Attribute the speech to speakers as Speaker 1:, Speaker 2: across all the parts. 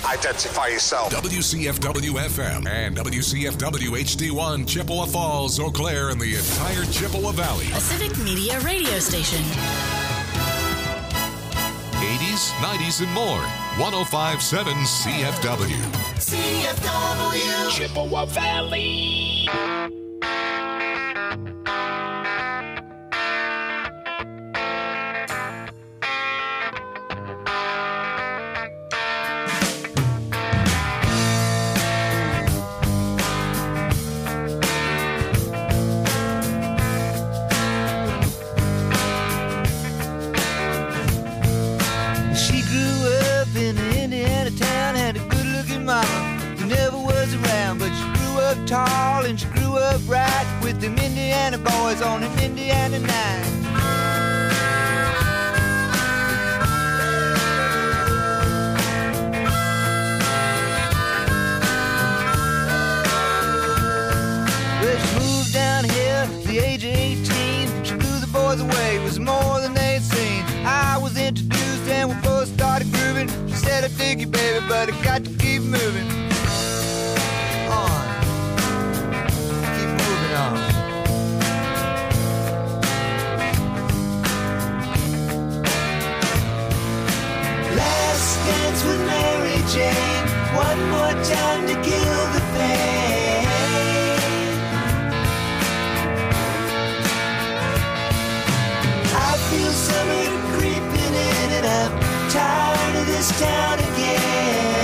Speaker 1: Identify yourself.
Speaker 2: WCFW-FM and WCFW-HD1 Chippewa Falls, Eau Claire, and the entire Chippewa Valley.
Speaker 3: A Civic Media radio station.
Speaker 2: 80s, 90s, and more. 105.7 CFW.
Speaker 4: CFW.
Speaker 5: Chippewa Valley.
Speaker 6: Tall and she grew up right with them Indiana boys on an Indiana night. Well, she moved down here at the age of 18. She blew the boys away, it was more than they'd seen. I was introduced and we both started grooving. She said, I dig you, baby, but I got to keep moving on. Last dance with Mary Jane, one more time to kill the pain. I feel summer creeping in and I'm tired of this town again.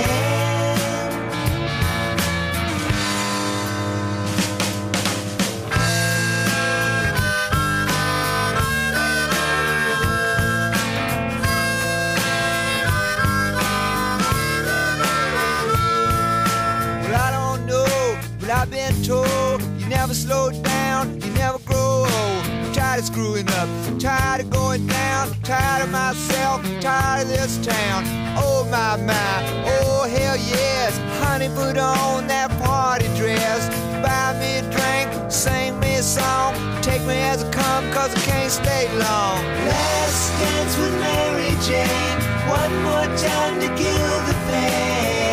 Speaker 6: I've been told you never slow down, you never grow old. I'm tired of screwing up, I'm tired of going down, I'm tired of myself, I'm tired of this town. Oh my, oh hell yes. Honey, put on that party dress, buy me a drink, sing me a song, take me as I come cause I can't stay long. Last dance with Mary Jane, one more time to kill the pain.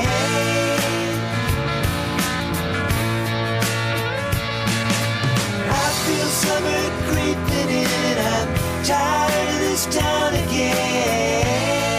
Speaker 6: Feel summer creeping in and I'm tired of this town again.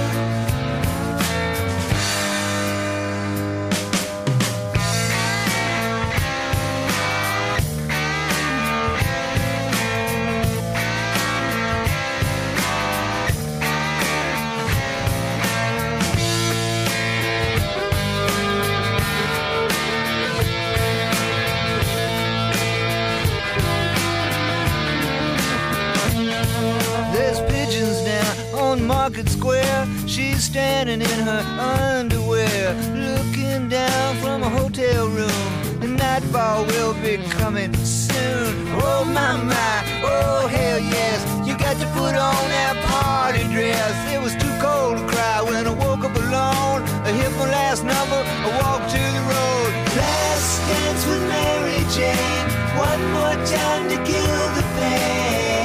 Speaker 6: Market Square, she's standing in her underwear, looking down from a hotel room. The nightfall will be coming soon. Oh my, oh hell yes. You got to put on that party dress. It was too cold to cry when I woke up alone. I hit my last number, I walked to the road. Last dance with Mary Jane, one more time to kill the pain.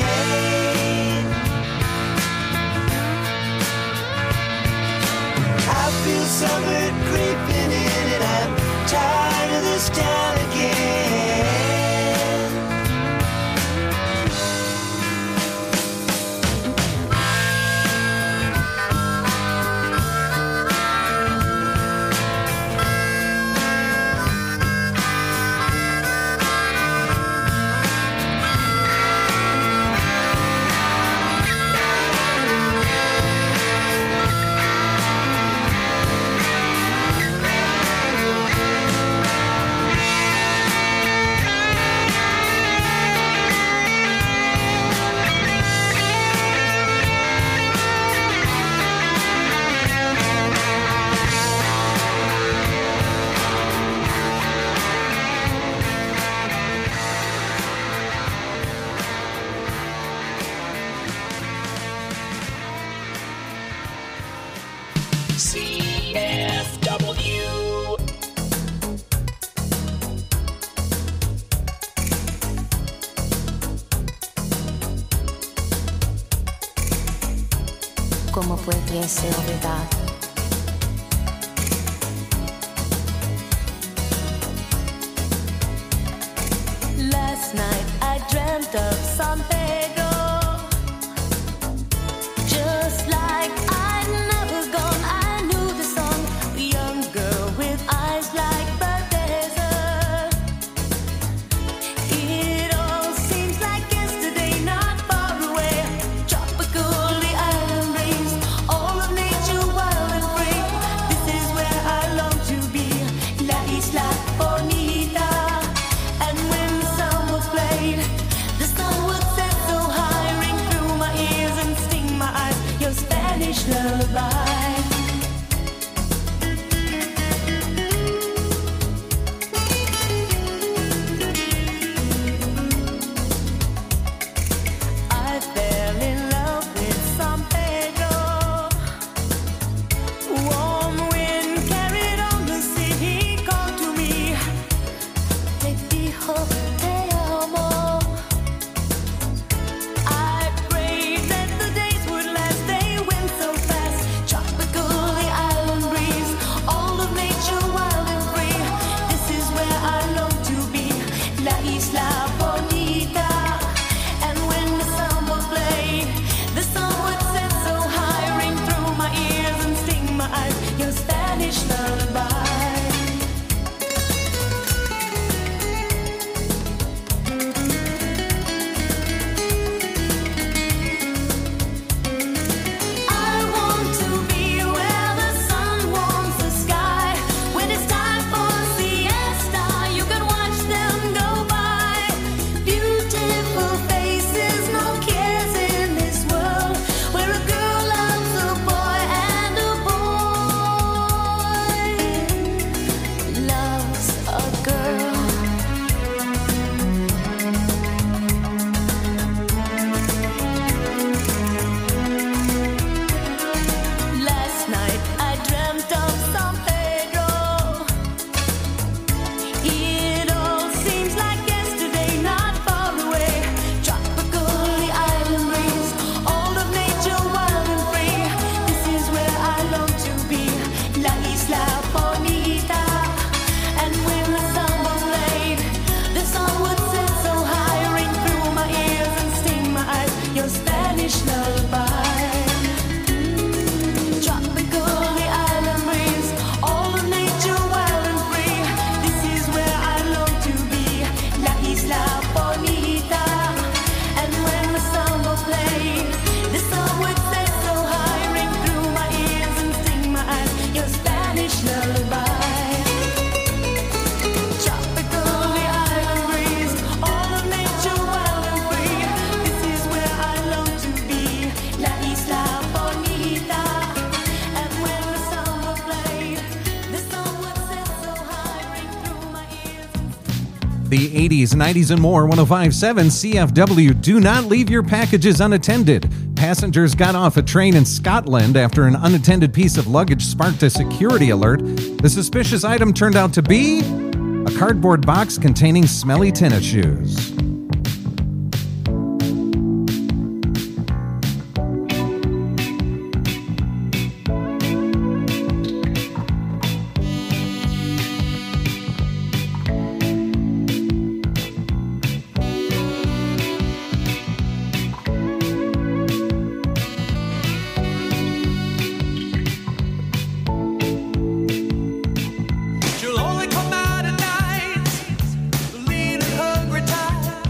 Speaker 6: I feel summer creeping in and I'm tired of this town again.
Speaker 7: ¿Cómo pudiese olvidar
Speaker 1: dreamt of San Pedro. Just like I'd never gone, I knew the song. A young girl with eyes like the desert. It all seems like yesterday, not far away. Tropical, the island breeze, all of nature wild and free. This is where I long to be, La Isla Bonita. And when the song was played, the sun would set so high, ring through my ears and sting my eyes. Your Spanish lullaby. I fell in love with San Pedro. Warm wind carried on the sea. He called to me, te dijo te amo. I prayed that the days would last. They went so fast. Tropical, the island breeze, all of nature wild and free. This is where I long to be, La Isla Bonita. And when the song was played, the song would set so high, ring through my ears and sting my eyes. Your Spanish lullaby. I want to be where the sun warms the sky. When it's time for siesta, you can watch them go by. Beautiful faces, no cares in this world, where a girl loves a boy and a boy loves a girl. Last night I dreamt of San Pedro. It all seems like yesterday, not far away. Tropical, the island breeze, all of nature wild and free. This is where I long to be, La Isla Bonita. And when the song was played, the song would set so high, ring through my ears and sting my eyes. Your Spanish lullaby. Tropical, the island breeze, all of nature wild and free. This is where I long to be, La Isla Bonita. And when the song was played, the song would set so high, ring through my ears and sting my eyes. Your Spanish lullaby. Tropical, the island breeze, all of nature wild and free. This is where I long to be, La Isla Bonita. And when the song was played, the song would set so high, ring through my ears.
Speaker 7: The 80s, 90s, and more. 105.7 CFW. Do not leave your packages unattended. Passengers got off a train in Scotland after an unattended piece of luggage sparked a security alert. The suspicious item turned out to be a cardboard box containing smelly tennis shoes.
Speaker 6: She'll only come out at night, lean and hungry tired.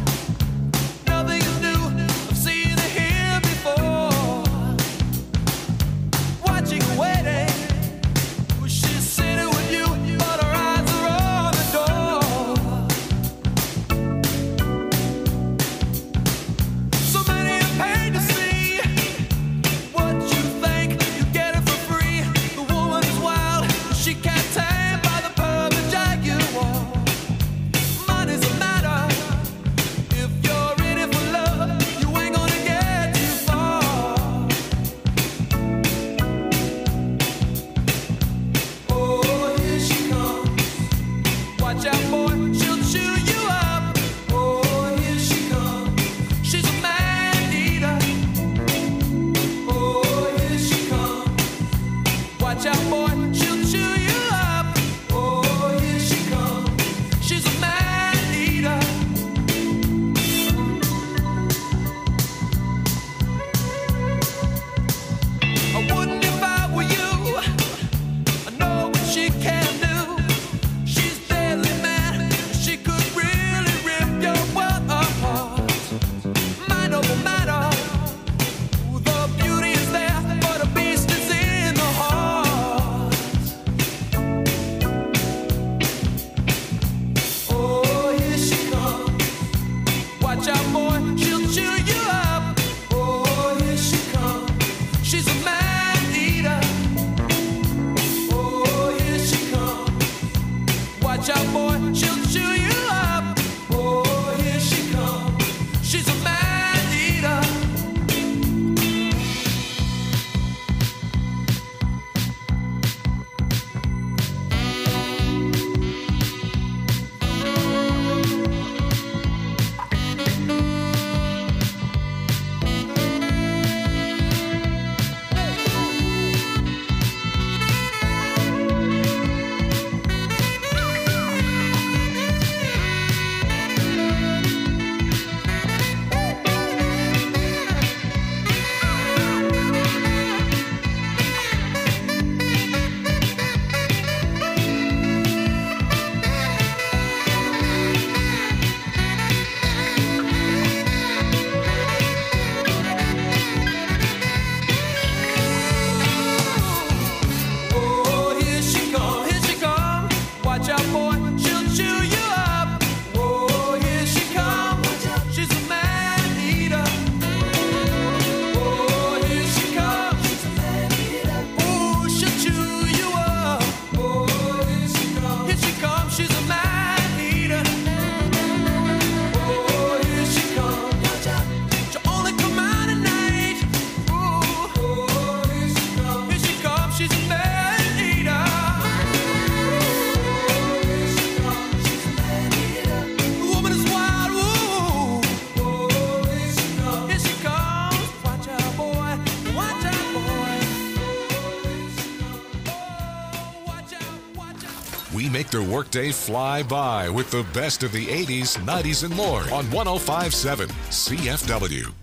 Speaker 2: make their workday fly by with the best of the 80s, 90s, and more on 105.7 CFW.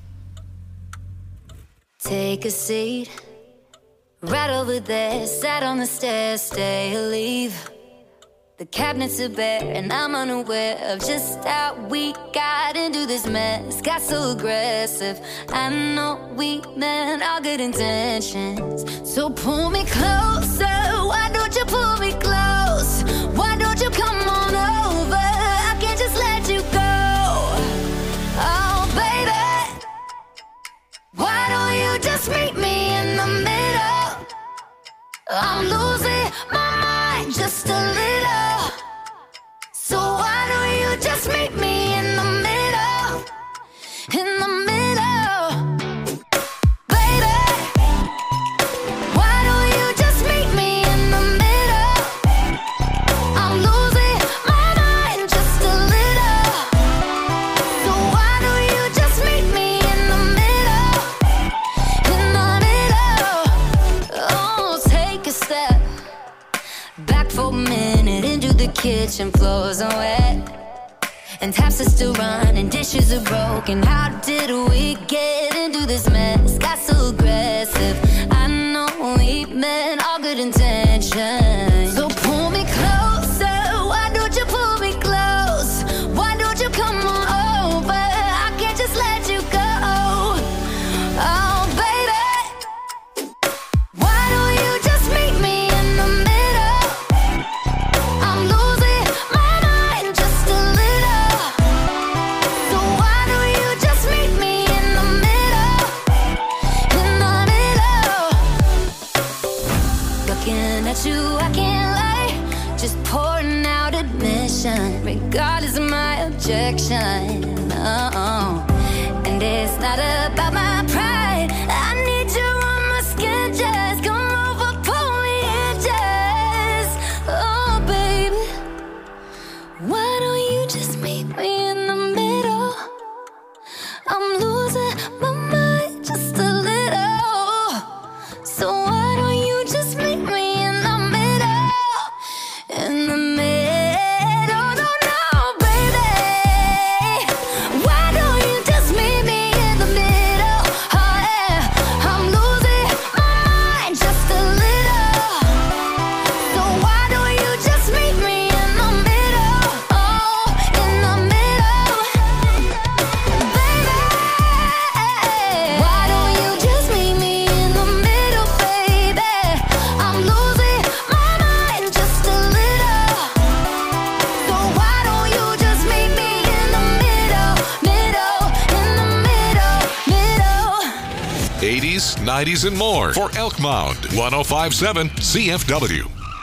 Speaker 1: Take a seat right over there, sat on the stairs, stay or leave. The cabinets are bare and I'm unaware of just how we got into this mess. Got so aggressive. I know we meant all good intentions. So pull me closer. Why don't you pull me close? Why don't you come on over? I can't just let you go. Oh, baby. Why don't you just meet me in the middle? I'm losing my mind just a little. So why don't you just meet me in the middle? In the middle. Baby, why don't you just meet me in the middle? I'm losing my mind just a little. So why don't you just meet me in the middle? In the middle. Oh, take a step back for a minute into the kitchen, floors are wet and taps are still running, dishes are broken. How did we get into this mess? Got so aggressive. I know we meant all good intentions. So pull me closer. Why don't you pull me close? Why don't you come on over? I can't just let you go. Oh, baby, why don't you just meet me in the middle? I'm losing my mind just a little. So why don't you just meet me in the middle? In the middle. Looking at you, I can't lie. Just pouring out admission, regardless of my objection. Oh, and it's not about my pride. I need you on my skin, just come over, pull me in, just. Oh, baby, why don't you just meet me in the middle? I'm losing my mind just a little. So why don't you just meet me in the middle? In the middle, no, no, baby. Why don't you just meet me in the middle? Oh, yeah. I'm losing my mind just a little. So why don't you just meet me in the middle? Oh, in the middle, baby. Why don't you just meet me in the middle, baby? I'm losing my mind just a little. So why don't you just meet me in the middle, middle, in the middle, middle.
Speaker 2: 80s, 90s, and more for Elk Mound. 105.7 CFW.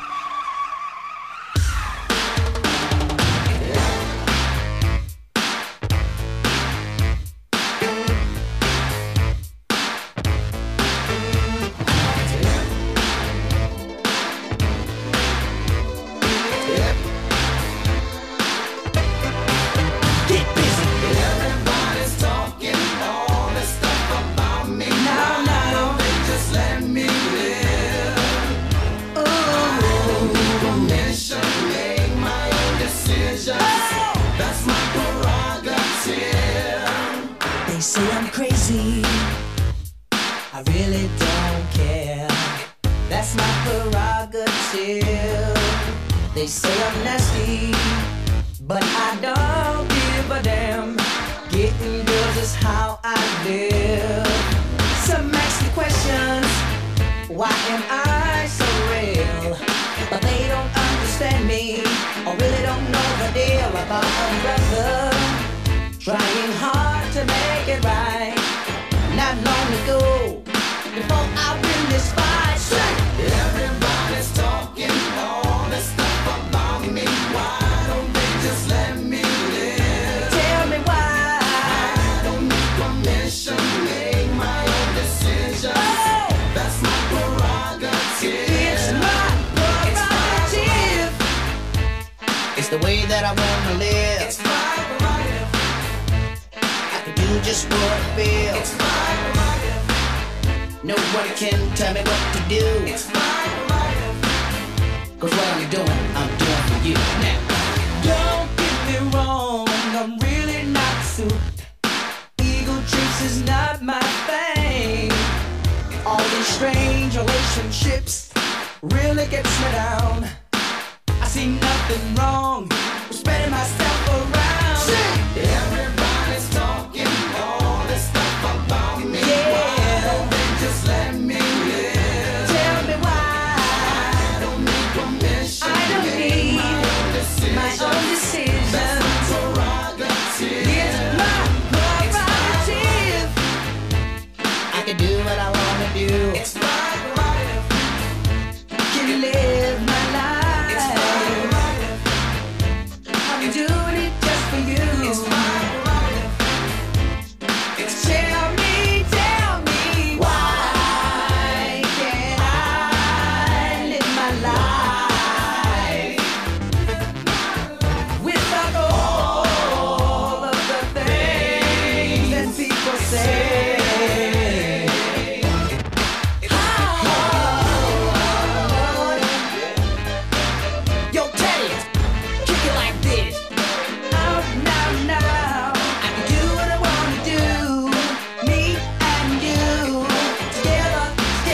Speaker 4: Everybody's talking all this stuff about me. Now, they just let me live. Permission, make my own decisions. That's my prerogative.
Speaker 8: They say I'm crazy. I really don't care. That's my prerogative. They say I'm nasty, but I don't give a damn. Getting girls is how I live. Some ask me questions. Why am I so real? But they don't understand me, or really don't know the deal about a brother trying hard to make it right. Not long ago, before I win this fight, say,
Speaker 4: Everybody's talking all this stuff about me. Why don't they just let me live?
Speaker 8: tell me why.
Speaker 4: I don't need permission, make my own decisions. That's my prerogative.
Speaker 8: It's my prerogative. It's the way that I wanna live.
Speaker 4: It's my prerogative.
Speaker 8: I can do just what I feel.
Speaker 4: It's my prerogative.
Speaker 8: No one can tell me what to do.
Speaker 4: It's my prerogative.
Speaker 8: Cause what I'm doing for you. Now, don't get me wrong, I'm really not suited. Ego trips is not my thing. All these strange relationships really gets me down. I see nothing wrong with spreading myself around.
Speaker 4: Everybody's talking all this stuff about me.
Speaker 8: Yeah.
Speaker 4: Why don't they just let me live?
Speaker 8: Tell me why.
Speaker 4: I don't need permission.
Speaker 8: I don't need my own decision.
Speaker 4: That's my prerogative.
Speaker 8: It's my prerogative. I can do what I wanna do.
Speaker 4: It's my prerogative.
Speaker 8: Can live my life.
Speaker 4: It's my prerogative.
Speaker 8: I'm doing it just for you.
Speaker 4: It's my prerogative.
Speaker 8: Tell me why can't I live my life without all of the things that people say? Yo, Teddy, kick it like this. Now, I can do what I wanna do. Me and you, together.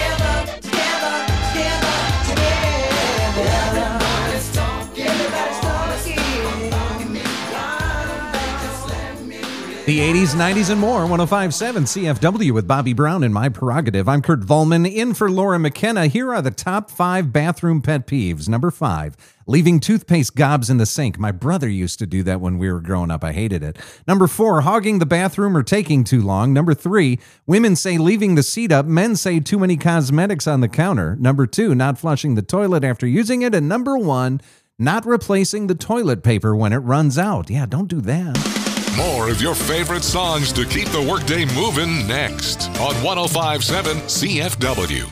Speaker 4: Everybody's talking.
Speaker 8: Everybody's talking.
Speaker 4: Why don't they just let me live?
Speaker 7: The 80s, 90s, and more. 105.7 CFW with Bobby Brown and My Prerogative. I'm Kurt Volman, in for Laura McKenna. Here are the top 5 bathroom pet peeves. Number 5, leaving toothpaste gobs in the sink. My brother used to do that when we were growing up. I hated it. Number 4, hogging the bathroom or taking too long. Number 3, women say leaving the seat up. Men say too many cosmetics on the counter. Number 2, not flushing the toilet after using it. And number 1, not replacing the toilet paper when it runs out. Yeah, don't do that.
Speaker 2: More of your favorite songs to keep the workday moving next on 105.7 CFW.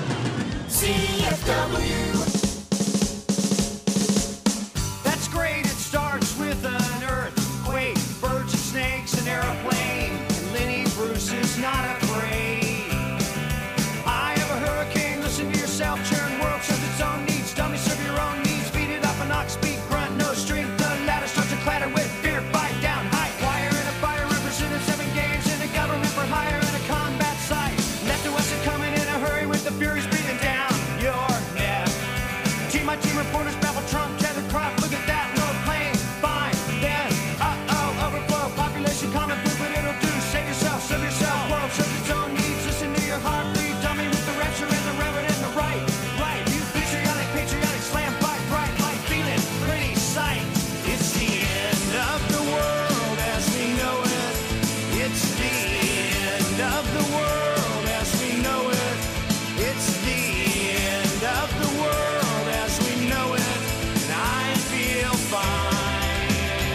Speaker 9: That's great, it starts with an earthquake, birds and snakes, an airplane, and Lenny Bruce is not afraid. I have a hurricane, listen to yourself, churn, world serves its own needs, dummy serve your own needs, beat it up and knock, speak, grunt, no strength, the ladder starts to clatter with fear, fight down, height, wire in a fire, represented 7 games in a government for hire in a combat site, left to us and coming in a hurry with the furies breathing down your neck. Team my team reporters babble Trump, tether crop, look at that, no plane, fine, then, overflow, population common food, but it'll do, save yourself, serve yourself, world serves its own needs, listen to your heartbeat, dummy with the rapture and the reverend and the right, you patriotic, slam, fight, bright, light, feeling, pretty sight, it's the end of the world as we know it, it's the end of the world as we know it, it's the end of the world as we know it, and I feel fine.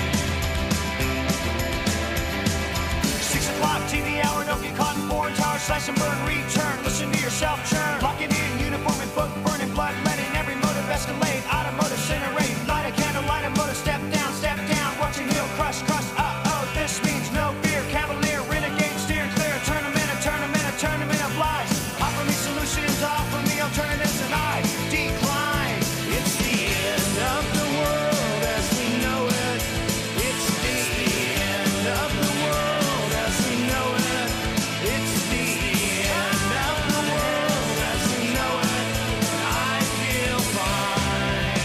Speaker 9: 6 o'clock TV hour, don't get caught in foreign tower, slash and burn, return, listen to yourself churn, locking in uniform and book, burning blood, letting every motive escalate, automotive incinerate, light a candle, light a motor, step down, watching heel crush, this means no fear, cavalier, renegade, steer clear, a tournament of lies, offer me solutions, offer me alternatives, and I decline. It's the end of the world as we know it, it's the end of the world as we know it, it's the end of the world as we know it, and I feel fine.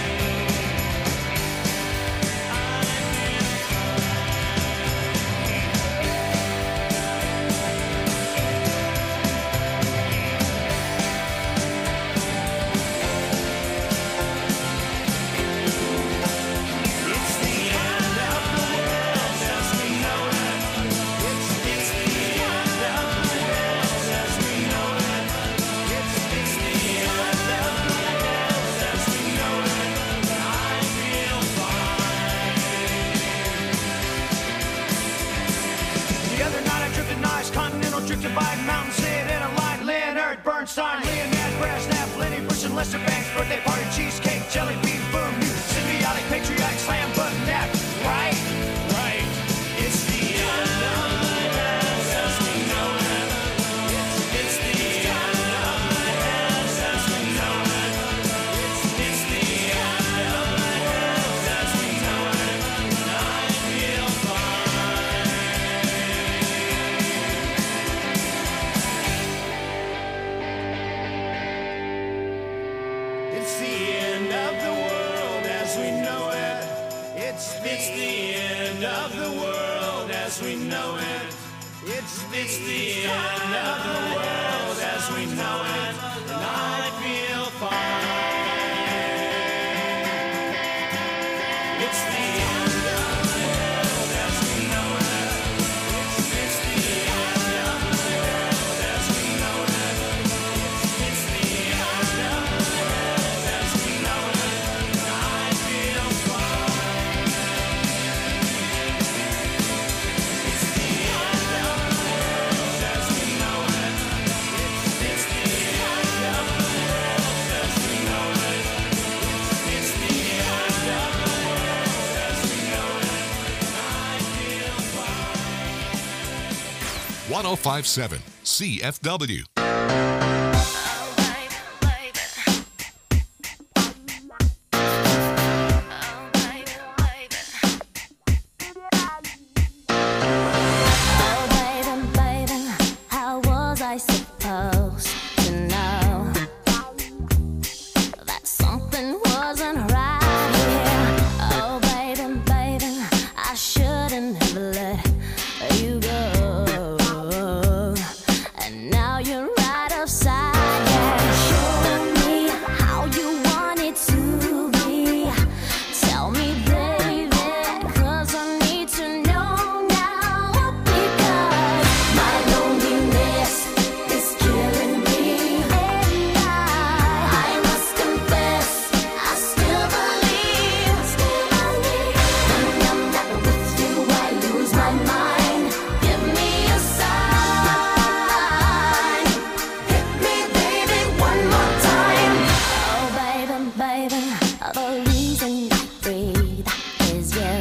Speaker 9: It's the end of the world as we know it. It's the end of the world as we know it. It's the end of the world as we know it. I feel fine. The other night I drifted nice, continental drifted by mountain, sit in a light, Leonard Bernstein, Leonard Brezhnev, Lenny Bruce and Lester Banks, birthday party, cheesecake, jelly bean, boom, news, symbiotic, patriotic, slam button, nap, right? It's the end of the world as we know it. It's the end of the world as we know it. It's the end It's the end of the world as we know it. It's the end of the world as we know it. And I feel fine. It's the end of the world as we know it. It's the end of the world as we know it. It's the end of the world as we know it. And I feel fine. It's the end of the world as we know it. It's the end of the world as we know it. It's the end of the world as we know it. And I feel fine.
Speaker 2: 1057 CFW.
Speaker 1: Oh, baby, baby, how was I supposed to know that something wasn't right here? Oh, baby, baby, I shouldn't have let you go. And now you're right upside down. Show me how you want it to be. Tell me, baby, 'cause I need to know now. Because my loneliness is killing me. And I must confess, I still believe. When I'm not with you, I lose my mind. Give me a sign. Hit me, baby, one more time. Oh, baby, baby, the reason I breathe is you.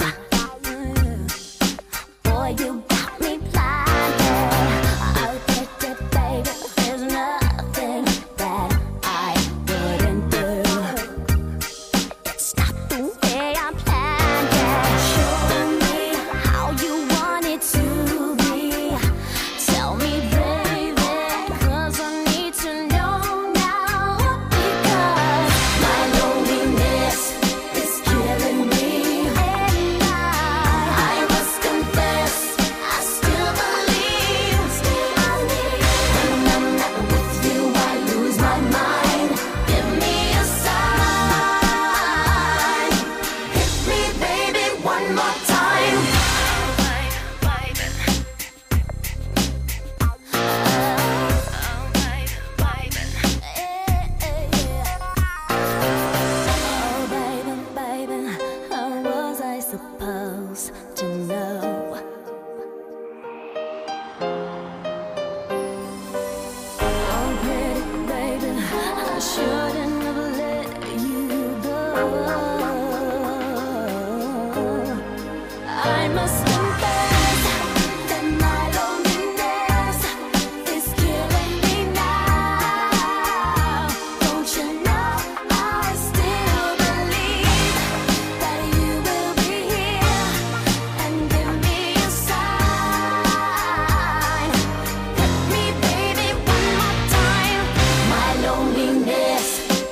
Speaker 1: Boy, you got me blinded. Oh, baby, there's nothing that I wouldn't do. It's not the way I planned it. Show me how you want it to be. Tell me, baby, 'cause I need to know now. Because my loneliness is killing me. And I must confess, I still believe. When I'm not with you, I lose my mind. Give me a sign. Hit me, baby, one more time. Oh, baby, baby, how was I supposed to know? Oh, pretty baby, I shouldn't have let you go. I must confess that my loneliness is killing me now. Don't you know I still believe that you will be here and give me a sign. Hit me, baby, one more time. My loneliness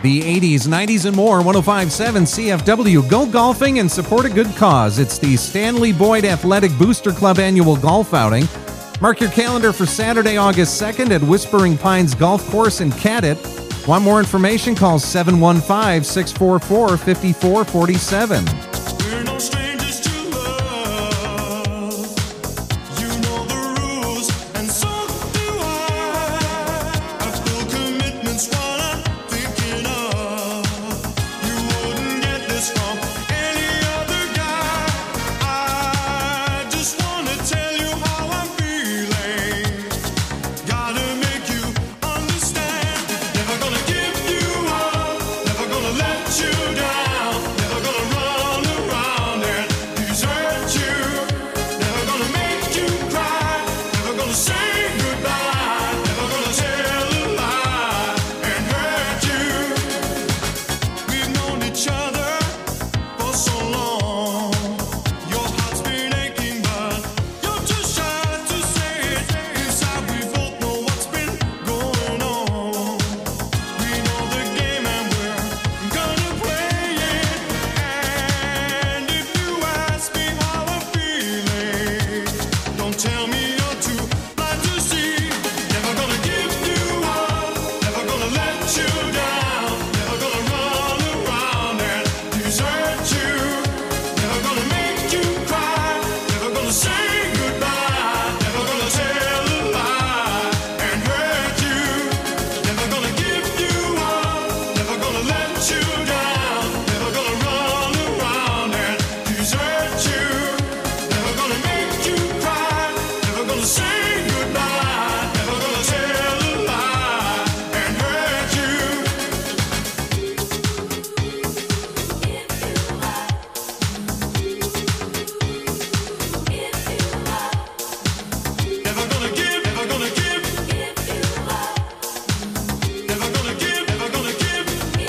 Speaker 7: The 80s, 90s, and more, 105.7 CFW. Go golfing and support a good cause. It's the Stanley Boyd Athletic Booster Club annual golf outing. Mark your calendar for Saturday, August 2nd at Whispering Pines Golf Course in Cadott. Want more information? Call 715-644-5447.
Speaker 10: We're no strangers to love. You know the rules, and so do I. I feel commitment's what I'm thinking of. You wouldn't get this from any other guy. I just wanna tell you how I'm feeling. Gotta make you understand. Never gonna give you up. Never gonna let you down. Never gonna run around and desert you. Never gonna make you cry. Never gonna say goodbye. Never gonna tell a lie and hurt you. We've known each other for so long. Your heart's been aching, but you're too shy to say it. Inside we both know what's been going on. We know the game and we're gonna play it. And if you ask me how I'm feeling, don't tell me you're too blind to see. Never gonna give you up. Never gonna let you down. Never gonna run around and desert you. Never gonna make you cry. Never gonna say goodbye. Never gonna tell a lie and hurt you. Never gonna give you up. Never gonna let you down. Never gonna run around and desert you. Never gonna make you cry. Never gonna say goodbye. Never gonna tell a lie and hurt you. Never gonna give, never gonna give. Never gonna give, never gonna give.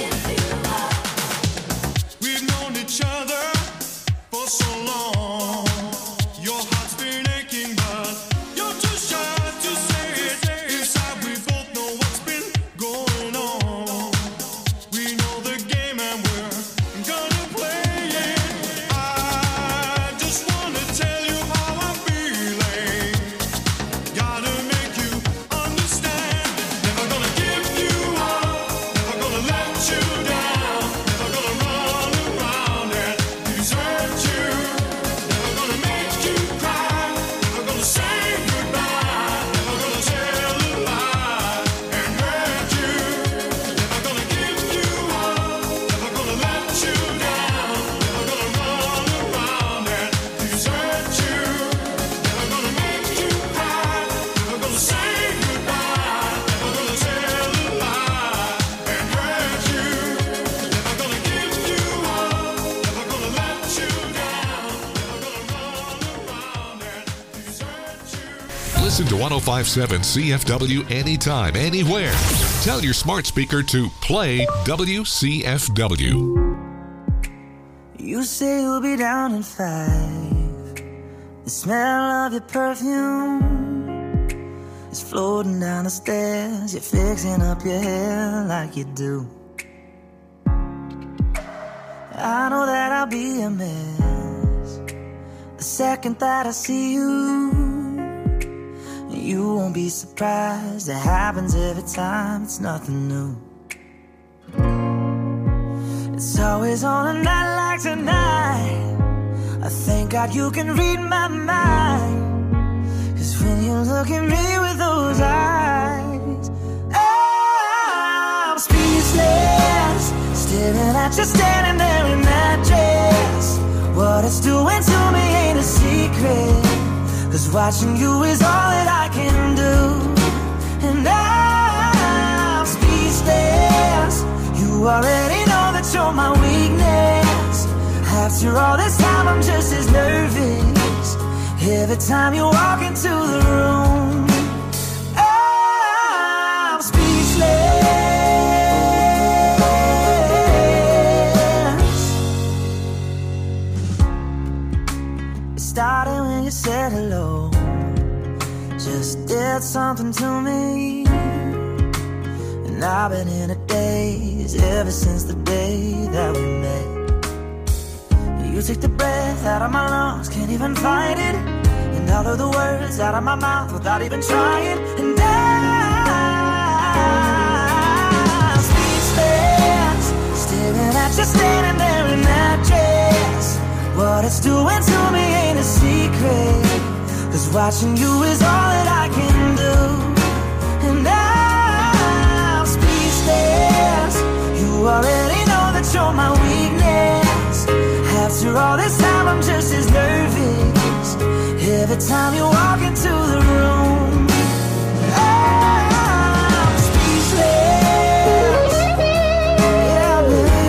Speaker 10: We've known each other for so long. Your heart's been aching, but you're too shy to say it. Inside we both know what's been going on. We know the game and we're gonna play it. I just wanna tell you how I'm feeling. Gotta make you understand. Never gonna give you up. Never gonna let you down. Never gonna run around and desert you. Never gonna make you cry. Never gonna say goodbye. Never gonna tell a lie and hurt you. Never gonna give you up. Never gonna let you down. Never gonna run around and desert you. Never gonna make you cry. Never gonna say goodbye. Never gonna tell a lie and hurt you. Never gonna give you up. Never gonna let you down. Never gonna run around and desert you.
Speaker 2: Listen to 105.7 CFW anytime, anywhere. Tell your smart speaker to play WCFW.
Speaker 8: You say you'll be down in 5. The smell of your perfume is floating down the stairs. You're fixing up your hair like you do. I know that I'll be a mess the second that I see you. You won't be surprised. It happens every time. It's nothing new. It's always on a night like tonight. I thank God you can read my mind. 'Cause when you look at me with those eyes, I'm speechless, staring at you standing there in that dress. What it's doing to me ain't a secret, 'cause watching you is all that I can do. And I'm speechless. You already know that you're my weakness. After all this time I'm just as nervous every time you walk into the room. I'm speechless. It started when you said hello. Just did something to me. And
Speaker 6: And I've been in a daze ever since the day that we met. You take the breath out of my lungs, can't even fight it. And all of the words out of my mouth without even trying. And I'm speechless, staring at you standing there in that dress. What it's doing to me ain't a secret, 'cause watching you is all that I can do. And I'm speechless, you already know that you're my weakness. After all this time I'm just as nervous every time you walk into the room. I'm speechless, yeah baby.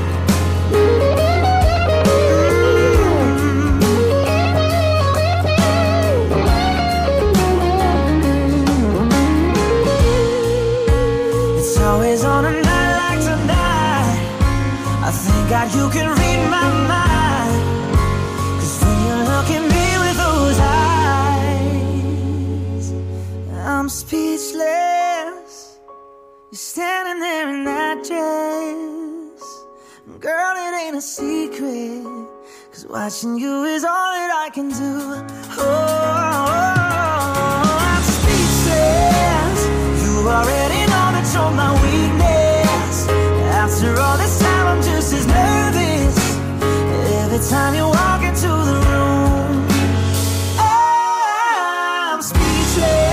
Speaker 6: It's always on a night like tonight, I thank God you can read my mind. I'm speechless, you're standing there in that dress. Girl, it ain't a secret, 'cause watching you is all that I can do. Oh, I'm speechless, you already know that you're my weakness. After all this time I'm just as nervous every time you walk into the room. I'm speechless.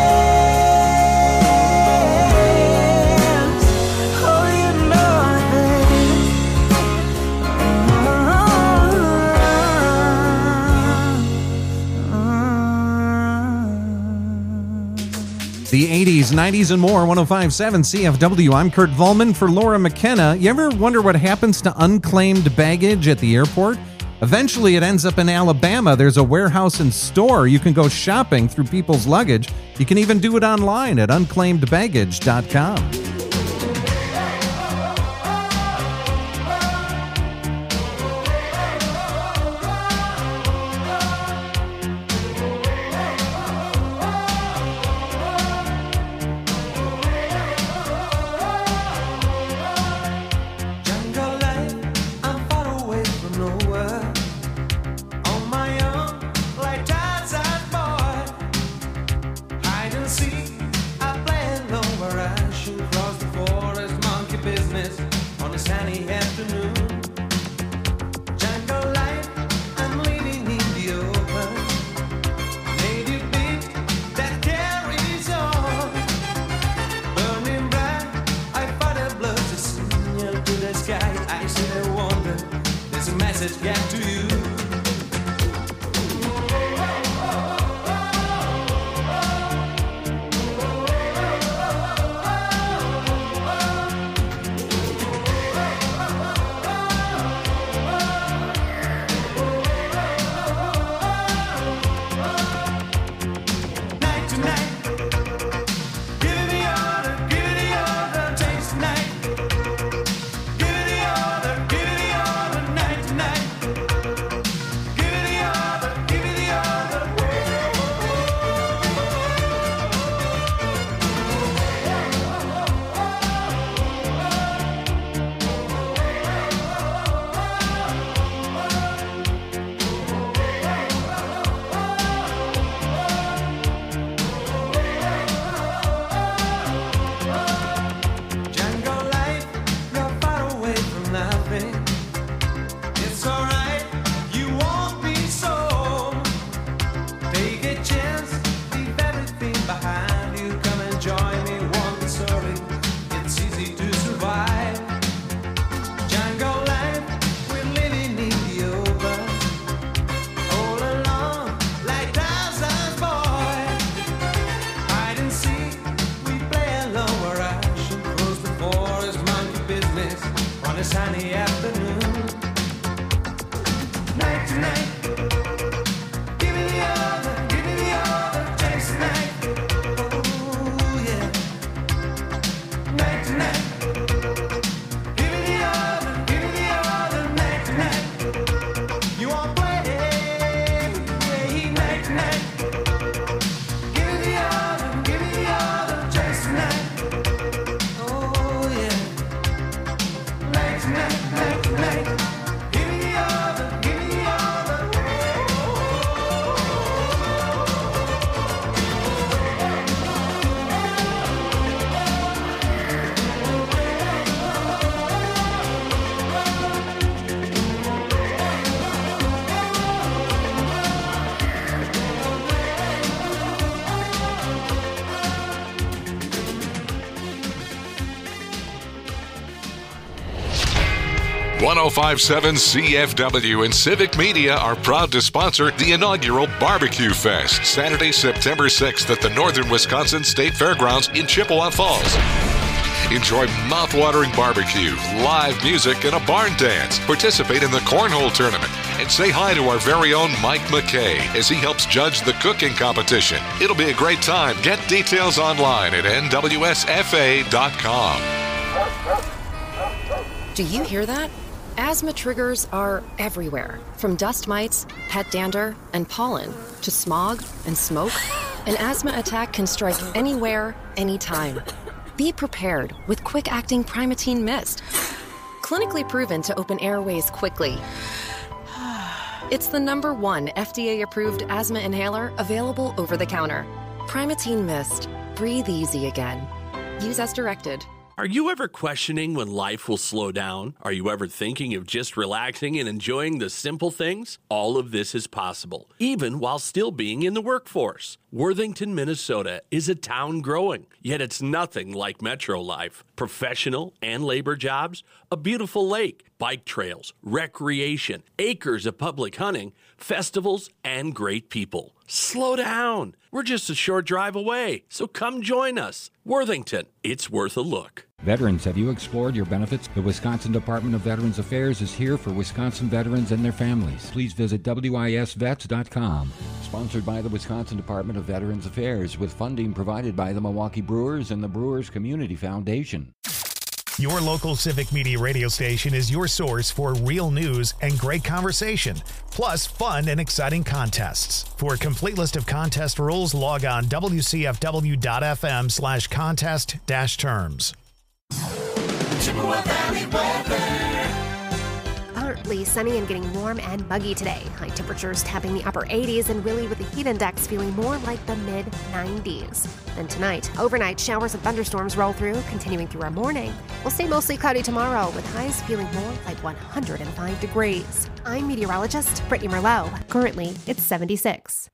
Speaker 7: The 80s, 90s, and more, 105.7 CFW. I'm Kurt Volman for Laura McKenna. You ever wonder what happens to unclaimed baggage at the airport? Eventually, it ends up in Alabama. There's a warehouse and store. You can go shopping through people's luggage. You can even do it online at unclaimedbaggage.com.
Speaker 2: 1057 CFW and Civic Media are proud to sponsor the inaugural Barbecue Fest, Saturday, September 6th at the Northern Wisconsin State Fairgrounds in Chippewa Falls. Enjoy mouth-watering barbecue, live music, and a barn dance. Participate in the Cornhole Tournament and say hi to our very own Mike McKay as he helps judge the cooking competition. It'll be a great time. Get details online at nwsfa.com.
Speaker 11: Do you hear that? Asthma triggers are everywhere, from dust mites, pet dander, and pollen, to smog and smoke. An asthma attack can strike anywhere, anytime. Be prepared with quick-acting Primatene Mist. Clinically proven to open airways quickly. It's the #1 FDA-approved asthma inhaler available over the counter. Primatene Mist. Breathe easy again. Use as directed.
Speaker 12: Are you ever questioning when life will slow down? Are you ever thinking of just relaxing and enjoying the simple things? All of this is possible, even while still being in the workforce. Worthington, Minnesota is a town growing, yet it's nothing like metro life. Professional and labor jobs, a beautiful lake, bike trails, recreation, acres of public hunting, festivals, and great people. Slow down. We're just a short drive away, so come join us. Worthington, it's worth a look.
Speaker 13: Veterans, have you explored your benefits? The Wisconsin Department of Veterans Affairs is here for Wisconsin veterans and their families. Please visit wisvets.com. Sponsored by the Wisconsin Department of Veterans Affairs with funding provided by the Milwaukee Brewers and the Brewers Community Foundation.
Speaker 14: Your local Civic Media radio station is your source for real news and great conversation, plus fun and exciting contests. For a complete list of contest rules, log on wcfw.fm/contest-terms.
Speaker 15: Chippewa Valley weather. Partly sunny and getting warm and muggy today. High temperatures tapping the upper 80s and really with the heat index feeling more like the mid-90s. Then tonight, overnight showers and thunderstorms roll through, continuing through our morning. We'll stay mostly cloudy tomorrow with highs feeling more like 105 degrees. I'm meteorologist Brittany Merlot. Currently, it's 76.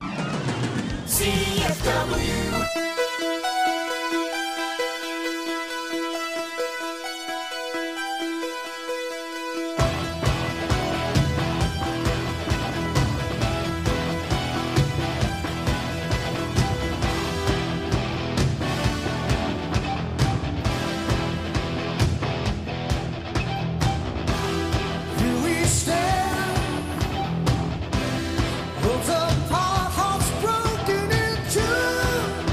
Speaker 4: CFW.
Speaker 10: Broken into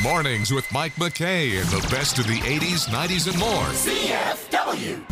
Speaker 2: Mornings with Mike McKay and the best of the 80s, 90s, and more.
Speaker 4: CFW.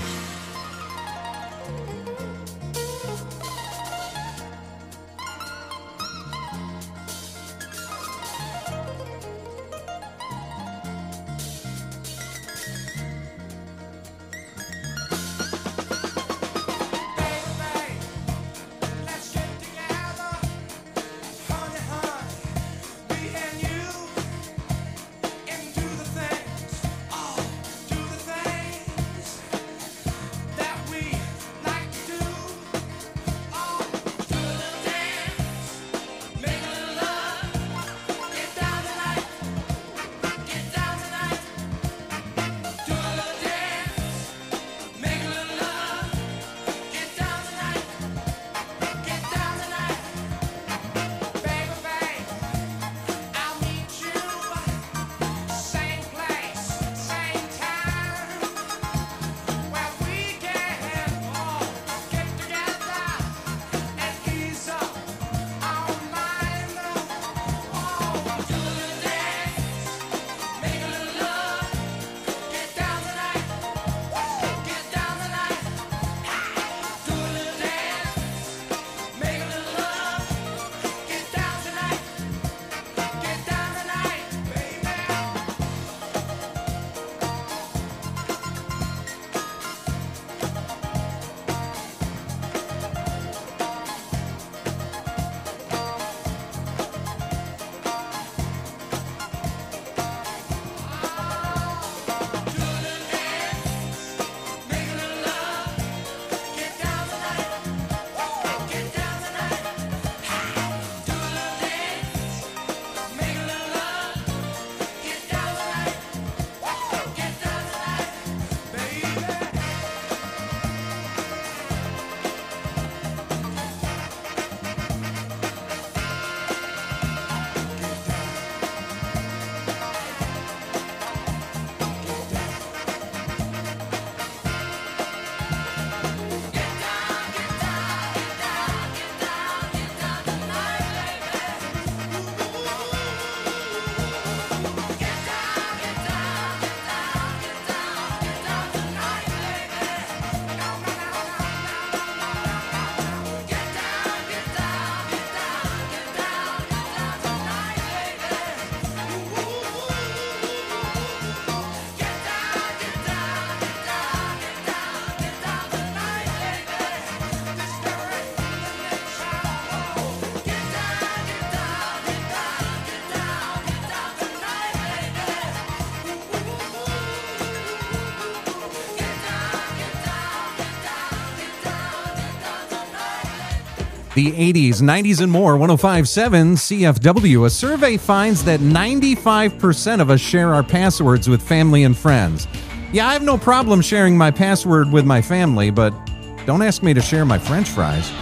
Speaker 7: The 80s, 90s, and more, 105.7 CFW. A survey finds that 95% of us share our passwords with family and friends. Yeah, I have no problem sharing my password with my family, but don't ask me to share my French fries.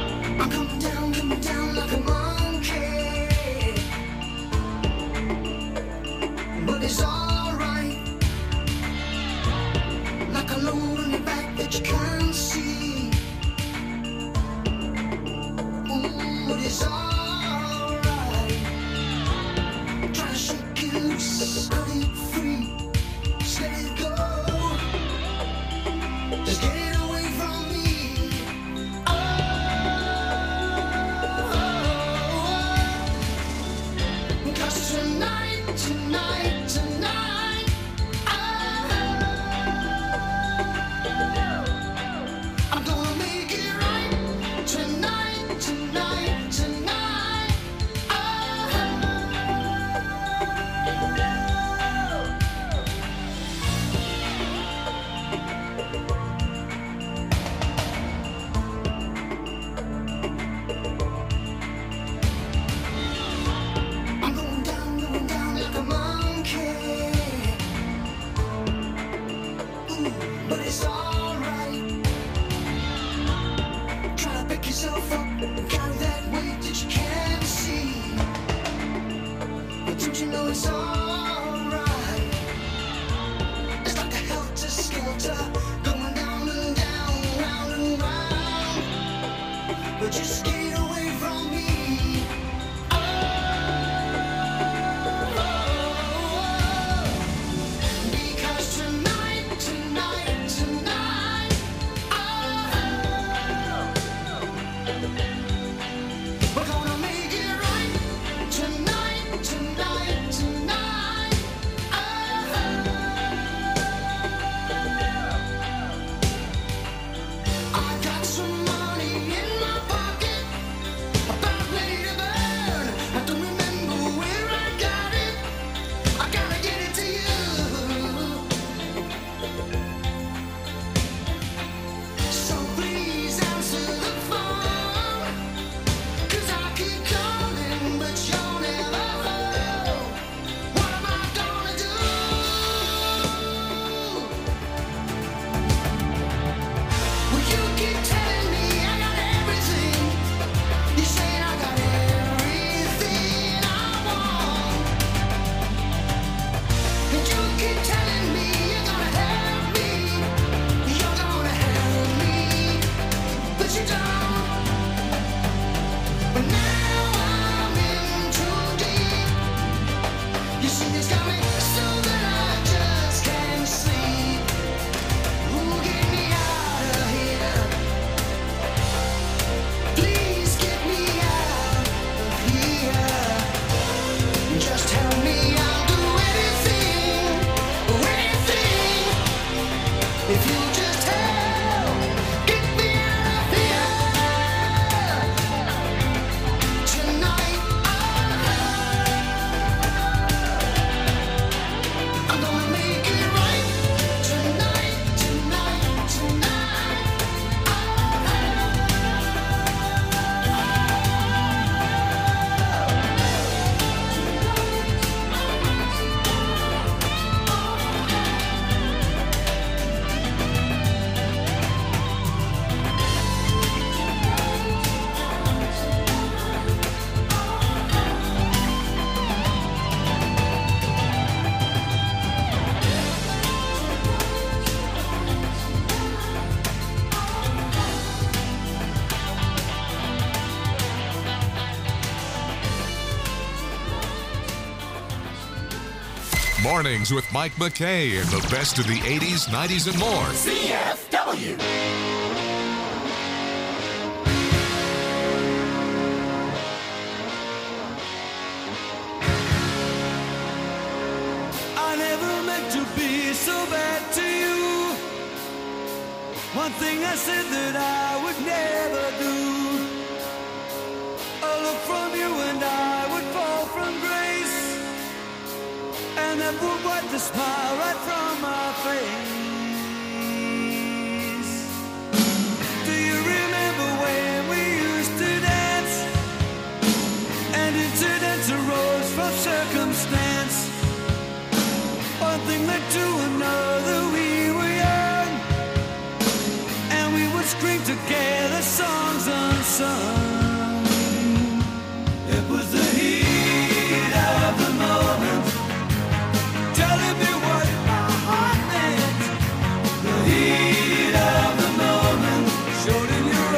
Speaker 4: But it's alright. Like a load on your back that you can't see. But it's alright. Try to shake it loose, cut it free. Just let it go. Just get it away from me. Cause tonight, tonight, tonight, I'm gonna make it right. Tonight, tonight, tonight, I'm going down like a monkey. Ooh, but it's alright. Try to pick yourself up and carry that weight that you can't see. But don't you know it's alright? It's like a helter-skelter going down and down, round and round. But just get away from me. Oh,
Speaker 2: Mornings with Mike McKay and the best of the 80s, 90s, and more.
Speaker 5: CFW.
Speaker 9: I never meant to be so bad to you. One thing I said that I would never do. A look from you and I would fall from grace, and that would wipe the smile right from my face. Do you remember when we used to dance, and incidents arose from circumstance? One thing led to another, we were young, and we would scream together songs unsung. It was the heat of the moment, telling me what my heart meant. The heat of the moment showed in your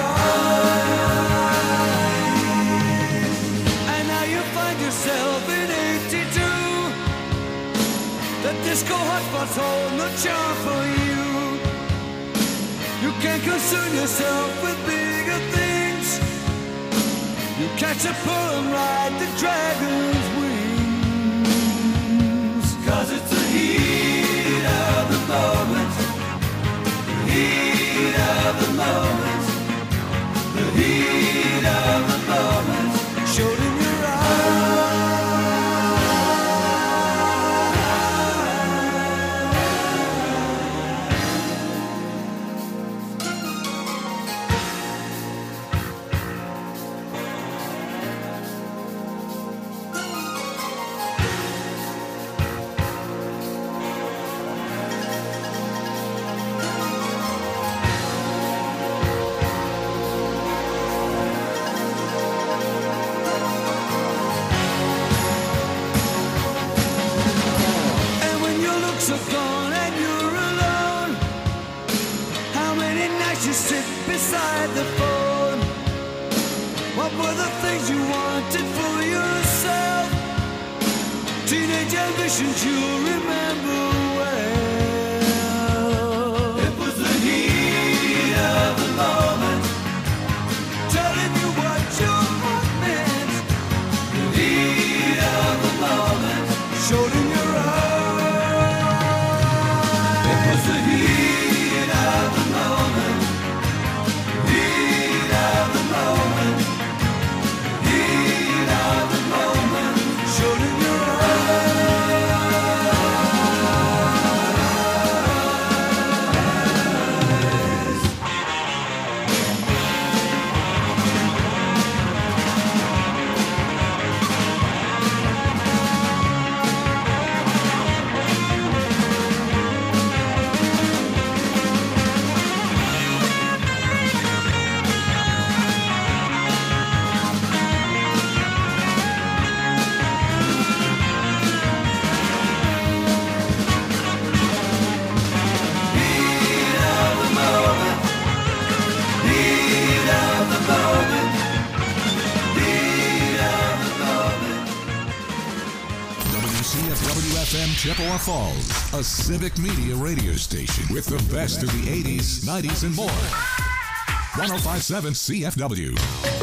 Speaker 9: eyes. And now you find yourself in 82. The disco hotspots hold no charm for you. You can't concern yourself with bigger things. You catch a pull and ride the dragon's wings. 'Cause it's the heat of the moment. The heat of the moment. The heat of the moment showed in your are gone and you're alone. How many nights you sit beside the phone? What were the things you wanted for yourself? Teenage ambitions you remember well. It was the heat of the moment, telling you what your heart meant. The heat of the moment showed in your eyes.
Speaker 2: WFM Chippewa Falls, a civic media radio station with the best of the 80s, 90s, and more. 105.7 CFW.